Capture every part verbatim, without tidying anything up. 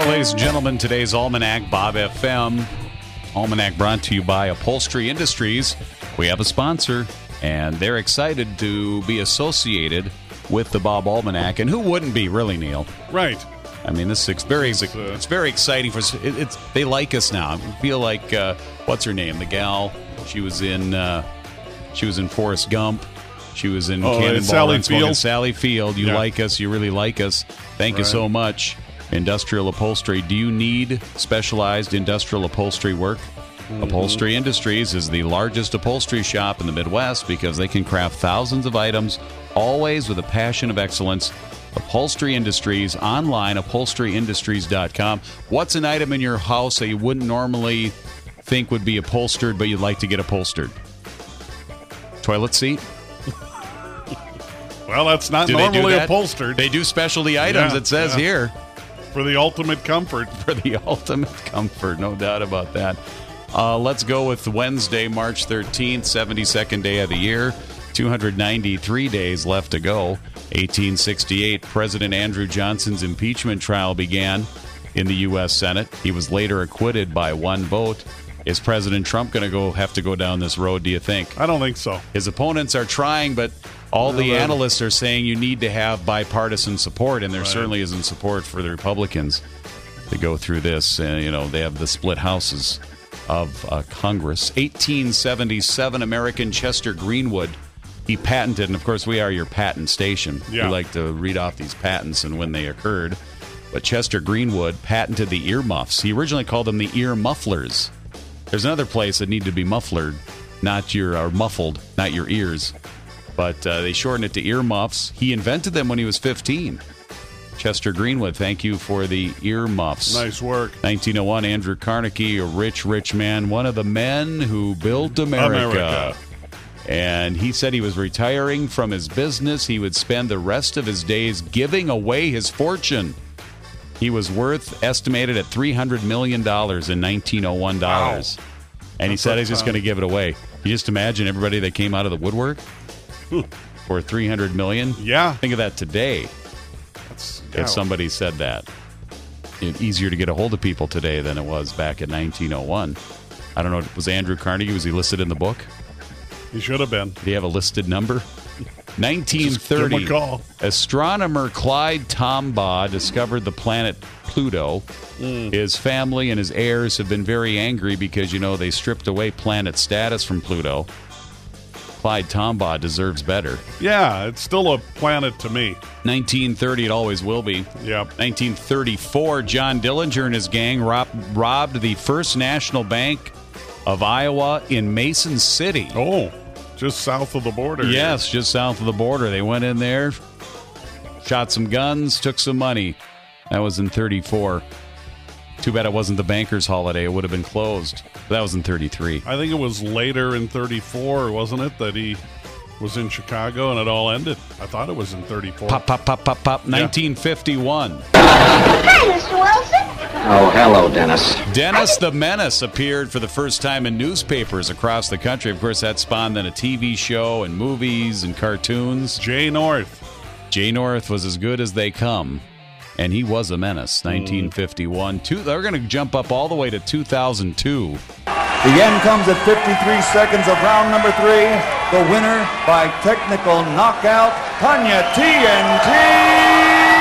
ladies and gentlemen, today's Almanac, Bob F M. Almanac brought to you by Upholstery Industries. We have a sponsor, and they're excited to be associated with the Bob Almanac. And who wouldn't be, really, Neil? Right. I mean, this is very, It's, uh, it's very exciting for us. It, it's they like us now. I feel like uh, what's her name? The gal. She was in. Uh, she was in Forrest Gump. She was in Oh, Cannonball and Sally Run Smoking. Field. Sally Field. You Yeah. like us. You really like us. Thank you Right. so much. Industrial Upholstery. Do you need specialized industrial upholstery work? Mm-hmm. Upholstery Industries is the largest upholstery shop in the Midwest because they can craft thousands of items, always with a passion of excellence. Upholstery Industries, online, upholstery industries dot com. What's an item in your house that you wouldn't normally think would be upholstered, but you'd like to get upholstered? Toilet seat? Well, that's not Do they do normally that? upholstered. They do specialty items, Yeah, it says yeah. here. For the ultimate comfort. For the ultimate comfort, no doubt about that. Uh, let's go with Wednesday, March thirteenth, seventy-second day of the year. two hundred ninety-three days left to go. eighteen sixty-eight, President Andrew Johnson's impeachment trial began in the U S Senate. He was later acquitted by one vote. Is President Trump going to go have to go down this road, do you think? I don't think so. His opponents are trying, but all the Well, analysts are saying you need to have bipartisan support, and there Right. certainly isn't support for the Republicans to go through this. Uh, you know, they have the split houses of uh, Congress. eighteen seventy-seven, American Chester Greenwood. He patented, and of course, we are your patent station. Yeah. We like to read off these patents and when they occurred. But Chester Greenwood patented the earmuffs. He originally called them the ear mufflers. There's another place that need to be muffled, not your or muffled, not your ears. But uh, they shortened it to ear muffs. He invented them when he was fifteen. Chester Greenwood, thank you for the ear muffs. Nice work. nineteen oh one, Andrew Carnegie, a rich, rich man, one of the men who built America. America. And he said he was retiring from his business. He would spend the rest of his days giving away his fortune. He was worth, estimated at three hundred million dollars in nineteen oh one dollars. Wow. And he That's said a he's just ton. going to give it away. You just imagine everybody that came out of the woodwork for three hundred million dollars. Yeah. Think of that today. That's, If somebody said that. It's easier to get a hold of people today than it was back in nineteen oh one. I don't know. Was Andrew Carnegie, was he listed in the book? He should have been. Do you have a listed number? nineteen Just give him thirty, a call. astronomer Clyde Tombaugh discovered the planet Pluto. Mm. His family and his heirs have been very angry because, you know, they stripped away planet status from Pluto. Clyde Tombaugh deserves better. Yeah, it's still a planet to me. nineteen thirty, it always will be. Yep. nineteen thirty-four, John Dillinger and his gang rob- robbed the First National Bank of Iowa in Mason City. Oh, just south of the border. Yes, just south of the border. They went in there, shot some guns, took some money. That was in thirty-four. Too bad it wasn't the banker's holiday. It would have been closed. That was in thirty-three. I think it was later in thirty-four, wasn't it, that he was in Chicago and it all ended? I thought it was in thirty-four. Pop, pop, pop, pop, pop. nineteen fifty-one. Hi, Mister Wilson. Oh, hello, Dennis. Dennis the Menace appeared for the first time in newspapers across the country. Of course, that spawned then a T V show and movies and cartoons. Jay North. Jay North was as good as they come, and he was a menace. nineteen fifty-one. Two, they're going to jump up all the way to two thousand two. The end comes at fifty-three seconds of round number three. The winner by technical knockout, Tanya T N T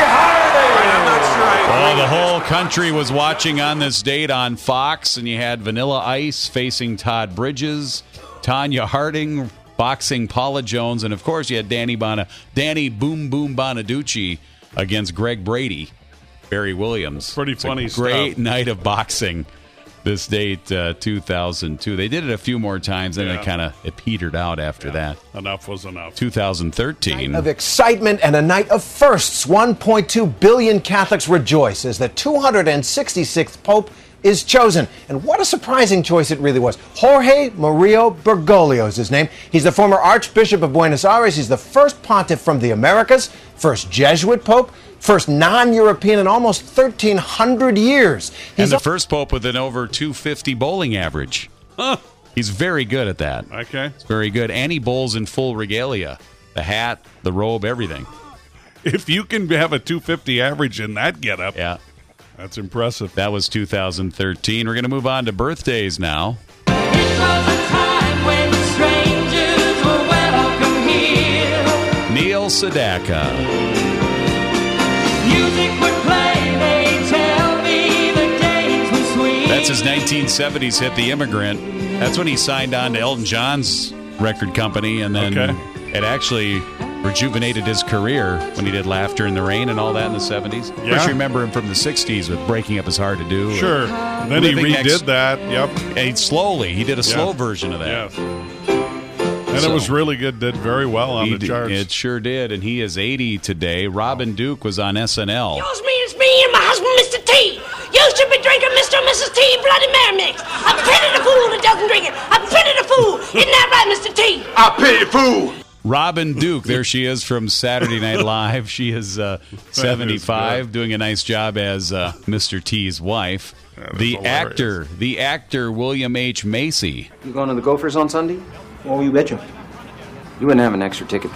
Harding. Oh, the whole country was watching on this date on Fox, and you had Vanilla Ice facing Todd Bridges, Tanya Harding boxing Paula Jones, and of course you had Danny Bona, Danny Boom Boom Bonaducci against Greg Brady, Barry Williams. Pretty It's a funny great stuff. night of boxing. This date, uh, two thousand two. They did it a few more times, and Yeah. it kind of it petered out after that. Enough was enough. two thousand thirteen. Of excitement and a night of firsts. one point two billion Catholics rejoice as the two hundred sixty-sixth Pope is chosen. And what a surprising choice it really was. Jorge Mario Bergoglio is his name. He's the former Archbishop of Buenos Aires. He's the first pontiff from the Americas, first Jesuit Pope, first non-European in almost thirteen hundred years. And He's the first Pope with an over two fifty bowling average. Huh. He's very good at that. Okay. Very good. And he bowls in full regalia. The hat, the robe, everything. If you can have a two fifty average in that getup, Yeah. That's impressive. That was two thousand thirteen. We're going to move on to birthdays now. It was a time when strangers were welcome here. Neil Sedaka. Music would play, they tell me the days were sweet. That's his nineteen seventies hit, The Immigrant. That's when he signed on to Elton John's record company, and then Okay. it actually rejuvenated his career when he did Laughter in the Rain and all that in the seventies. Of course, Yeah. you remember him from the sixties with Breaking Up Is Hard to Do. Sure. Then he Living redid Next- that. Yep. And he slowly, he did a slow Yeah. version of that. Yes. And So- it was really good. Did very well on He the did- charts. It sure did, and he is eighty today. Robin Duke was on S N L. It's me, it's me and my husband, Mister T. You should be drinking Mister and Missus T Bloody Mary mix. I pity the fool that doesn't drink it. I pity the fool. Isn't that right, Mister T? I pity the fool. Robin Duke, there she is from Saturday Night Live. She is uh, seventy-five, good. doing a nice job as uh, Mister T's wife. That is The hilarious. actor, the actor William H. Macy. You going to the Gophers on Sunday? Oh, you betcha. You wouldn't have an extra ticket.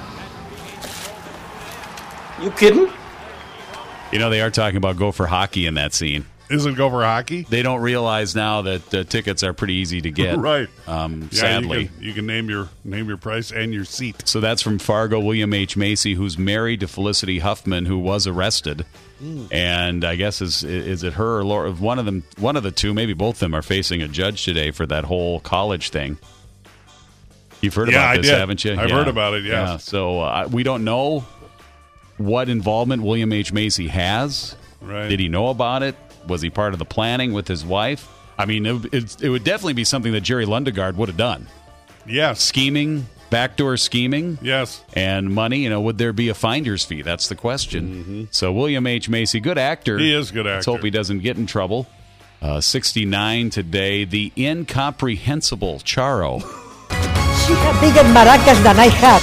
You kidding? You know, they are talking about Gopher hockey in that scene. Isn't Gopher hockey? They don't realize now that uh, tickets are pretty easy to get. Right. Um, Yeah, sadly. You can, you can name your name your price and your seat. So that's from Fargo, William H. Macy, who's married to Felicity Huffman, who was arrested. And I guess is is it her or Laura? One of them, one of the two, maybe both of them, are facing a judge today for that whole college thing. You've heard Yeah, about I this, did. haven't you? I've Yeah. heard about it, yes. Yeah. So uh, we don't know what involvement William H. Macy has. Right. Did he know about it? Was he part of the planning with his wife? I mean, it, it, it would definitely be something that Jerry Lundegaard would have done. Yes. Scheming, backdoor scheming. Yes. And money, you know, would there be a finder's fee? That's the question. So William H. Macy, good actor. He is a good Let's actor. hope he doesn't get in trouble. Uh, sixty-nine today, the incomprehensible Charo. She had bigger maracas than I had.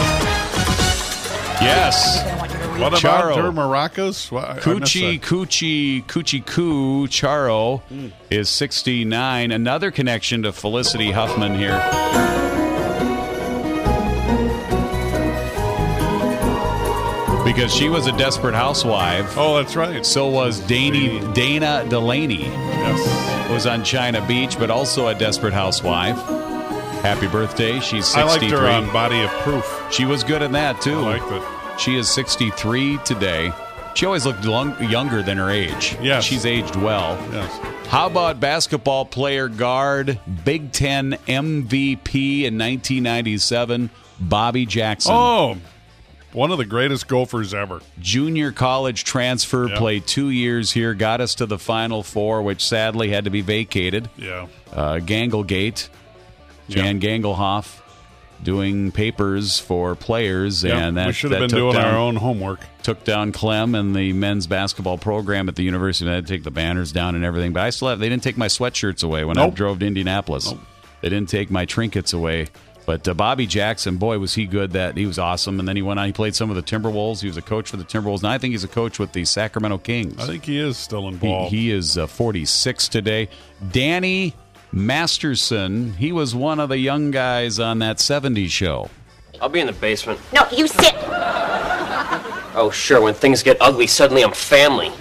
Yes. What about Charo. her maracas? What, I- I missed Coochie, that. Coochie, Coochie Coo Charo is sixty-nine. Another connection to Felicity Huffman here. Because she was a desperate housewife. Oh, that's right. So was Dana, Dana Delaney. Yes. Was on China Beach, but also a desperate housewife. Happy birthday. She's I sixty-three. liked her on Body of Proof. She was good in that, too. I liked it. She is sixty-three today. She always looked long, younger than her age. Yes. She's aged well. Yes. How about basketball player guard, Big Ten M V P in nineteen ninety-seven, Bobby Jackson? Oh, one of the greatest Gophers ever. Junior college transfer, Yep. played two years here, got us to the Final Four, which sadly had to be vacated. Yeah. Uh, Gangelgate, Jan Gangelhoff, doing papers for players, Yeah, and that we should have that been took doing down, our own homework. Took down Clem and the men's basketball program at the university. They had to take the banners down and everything, but I still have. They didn't take my sweatshirts away when I Nope. drove to Indianapolis. Nope. They didn't take my trinkets away. But uh, Bobby Jackson, boy, was he good. That he was awesome. And then he went on. He played some of the Timberwolves. He was a coach for the Timberwolves. Now I think he's a coach with the Sacramento Kings. I think he is still He, involved. he is uh, forty-six today. Danny Masterson, he was one of the young guys on that seventies show. I'll be in the basement. No, you sit. Oh, sure. When things get ugly, suddenly I'm family.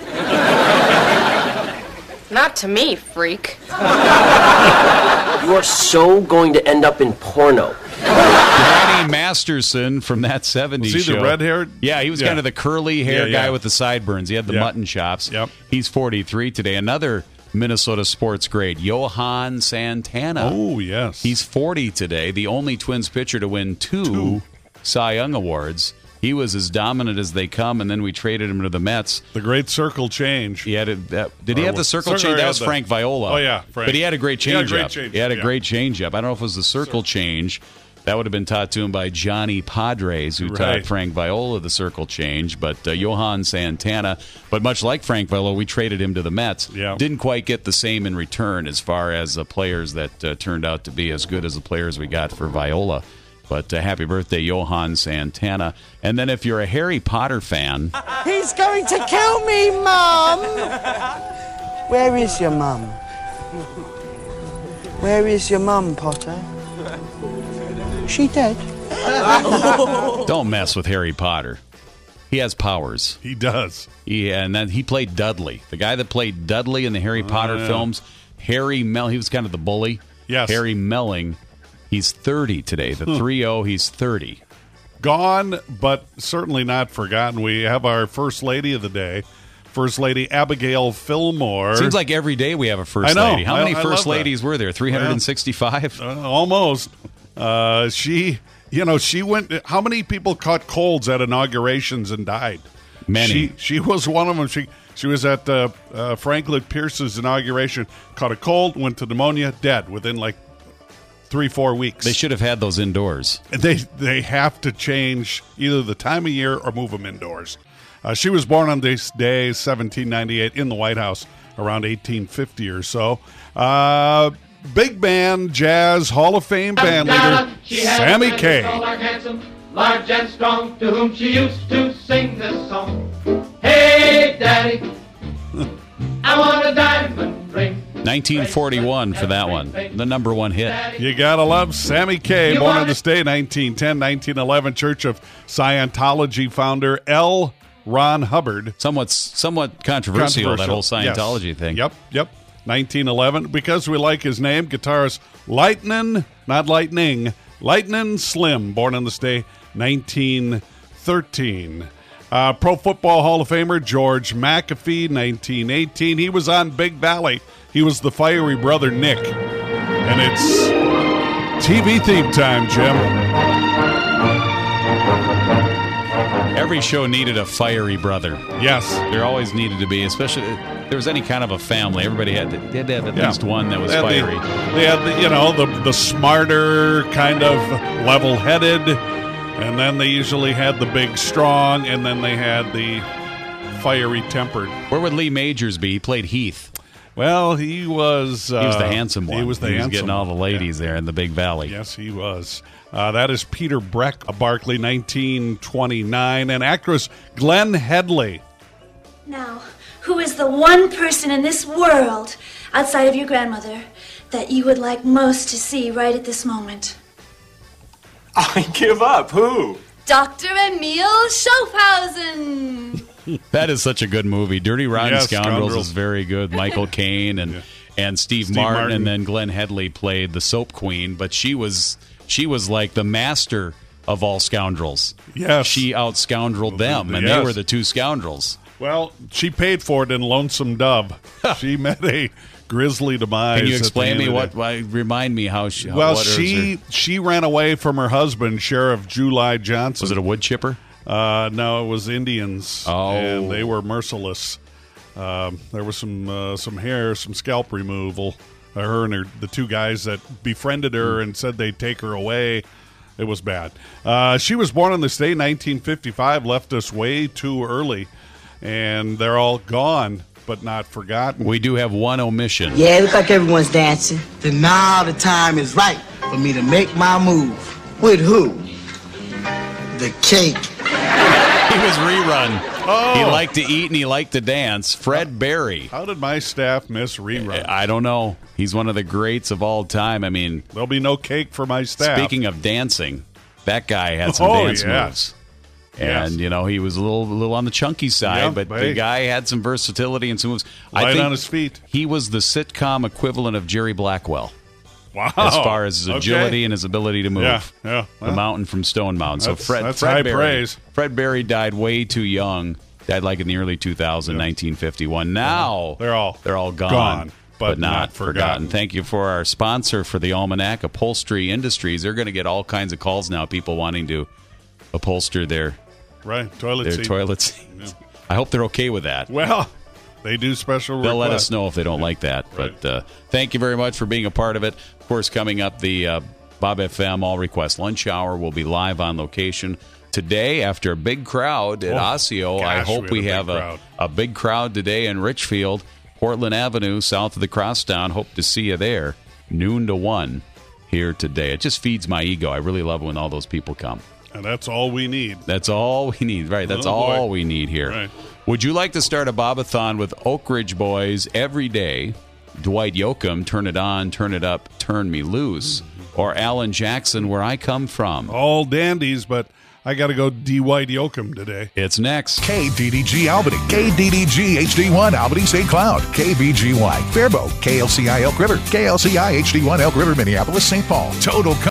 Not to me, freak. You are so going to end up in porno. Danny Masterson from that seventies Was he the show. red-haired? Yeah, he was Yeah. kind of the curly hair Yeah, yeah. guy with the sideburns. He had the Yeah. mutton chops. Yep. He's forty-three today. Another Minnesota sports grade, Johan Santana. Oh, yes. He's forty today, the only Twins pitcher to win two, Two. Cy Young Awards. He was as dominant as they come, and then we traded him to the Mets. the great circle change. He had a, that, did he Or have the what- circle Circle change? That had was the- Frank Viola. Oh, yeah, Frank. But he had a great He had a change great up. change, He had a yeah. great change up. I don't know if it was the circle change. That would have been taught to him by Johnny Padres, who Right. taught Frank Viola the circle change. But uh, Johan Santana, but much like Frank Viola, we traded him to the Mets. Yeah. Didn't quite get the same in return as far as the players that uh, turned out to be as good as the players we got for Viola. But uh, happy birthday, Johan Santana. And then if you're a Harry Potter fan, He's going to kill me, Mum! Where is your mum? Where is your mum, Potter? She dead? don't mess with Harry Potter. He has powers. He does. He, and then he played Dudley. The guy that played Dudley in the Harry Potter yeah. films, Harry Mell, he was kind of the bully. Yes. Harry Melling, he's thirty today. The three oh, he's thirty. Gone, but certainly not forgotten. We have our First Lady of the day, First Lady Abigail Fillmore. Seems like every day we have a First I know. Lady. How I- many I First love that. Ladies were there? three hundred sixty-five? Uh, almost. Uh, she, you know, she went. How many people caught colds at inaugurations and died? Many. She, she was one of them. She, she was at uh, uh, Franklin Pierce's inauguration, caught a cold, went to pneumonia, dead within like three, four weeks. They should have had those indoors. They they have to change either the time of year or move them indoors. Uh, she was born on this day, seventeen ninety-eight, in the White House around eighteen fifty or so. Uh, big band, jazz, Hall of Fame band leader, Sammy Kaye. Handsome, large and strong, to whom she used to sing this song. Hey, Daddy, I want a diamond ring. nineteen forty-one for that one. The number one hit. You gotta love Sammy Kaye, born on this day, nineteen ten, nineteen eleven, Church of Scientology founder L. Ron Hubbard. Somewhat, somewhat controversial, that whole Controversial, Scientology yes. thing. Yep, yep. nineteen eleven. Because we like his name, guitarist Lightnin', not Lightning, Lightnin' Slim, born on this day, nineteen thirteen. Uh, Pro Football Hall of Famer George McAfee, nineteen eighteen. He was on Big Valley. He was the fiery brother Nick. And it's T V theme time, Jim. Every show needed a fiery brother. Yes. There always needed to be, especially if there was any kind of a family. Everybody had to, they had to have at Yeah. least one that was They had fiery. The, they had, the, you know, the, the smarter, kind of level-headed, and then they usually had the big, strong, and then they had the fiery tempered. Where would Lee Majors be? He played Heath. Well, he was... Uh, He was the handsome one. He was the handsome getting all the one. ladies Yeah. there in the Big Valley. Yes, he was. Uh, that is Peter Breck of Barkley, nineteen twenty-nine, and actress Glenn Headley. Now, who is the one person in this world, outside of your grandmother, that you would like most to see right at this moment? I give up. Who? Doctor Emil Schaffhausen! That is such a good movie. Dirty Rotten Yes, Scoundrels, Scoundrels. is very good. Michael Caine and Yeah. and Steve, Steve Martin, Martin. and then Glenn Headley played the soap queen, but she was she was like the master of all scoundrels. Yes. She out scoundreled them, and Yes. they were the two scoundrels. Well, she paid for it in Lonesome Dove. She met a grisly demise. Can you at the explain end me of what? it. Why, remind me how she? Well, what was she her- she ran away from her husband, Sheriff July Johnson. was it a wood chipper? Uh, no, it was Indians. Oh. And they were merciless. Um, there was some uh, some hair, some scalp removal. Uh, her and her, the two guys that befriended her and said they'd take her away. It was bad. Uh, she was born on this day, nineteen fifty-five, left us way too early. And they're all gone, but not forgotten. We do have one omission. Yeah, it looks like everyone's dancing. Then now the time is right for me to make my move. With who? The cake. He was rerun. Oh. He liked to eat and he liked to dance. Fred Berry. How did my staff miss rerun? I don't know. He's one of the greats of all time. I mean, There'll be no cake for my staff. speaking of dancing, that guy had some Oh, dance yeah. moves. And, Yes. you know, he was a little a little on the chunky side, Yeah, but hey. the guy had some versatility and some moves. I Light think on his feet. he was the sitcom equivalent of Jerry Blackwell Wow. as far as his Okay. agility and his ability to move. Yeah, yeah. The Well, mountain from Stone Mountain. So That's- Fred, that's Fred high Berry, praise. Fred Berry died way too young. Died like in the early two thousands, nineteen fifty-one. Now They're all they're all gone, gone, but, but not, not forgotten. forgotten. Thank you for our sponsor for the Almanac, Upholstery Industries. They're going to get all kinds of calls now. People wanting to upholster their Right, toilet their seat. toilet seats. I hope they're okay with that. Well, they do special They'll let requests. us know if they don't like that. Right. But uh, thank you very much for being a part of it. Of course, coming up, the uh, Bob F M All Request Lunch Hour will be live on location today after a big crowd at Oh, Osseo. I gosh, hope we we, had a have big a, crowd. a big crowd today in Richfield, Portland Avenue, south of the Crosstown. Hope to see you there, noon to one here today. It just feeds my ego. I really love when all those people come. And that's all we need. That's all we need, right? That's Oh, boy. all we need here. Right. Would you like to start a Bobathon with Oak Ridge Boys every day? Dwight Yoakam, Turn It On, Turn It Up, Turn Me Loose, or Alan Jackson, Where I Come From? All dandies, but I got to go D. White Yoakum today. It's next. K D D G Albany, K D D G H D one Albany Saint Cloud, K B G Y Faribault, K L C I Elk River, K L C I H D one Elk River Minneapolis Saint Paul. Total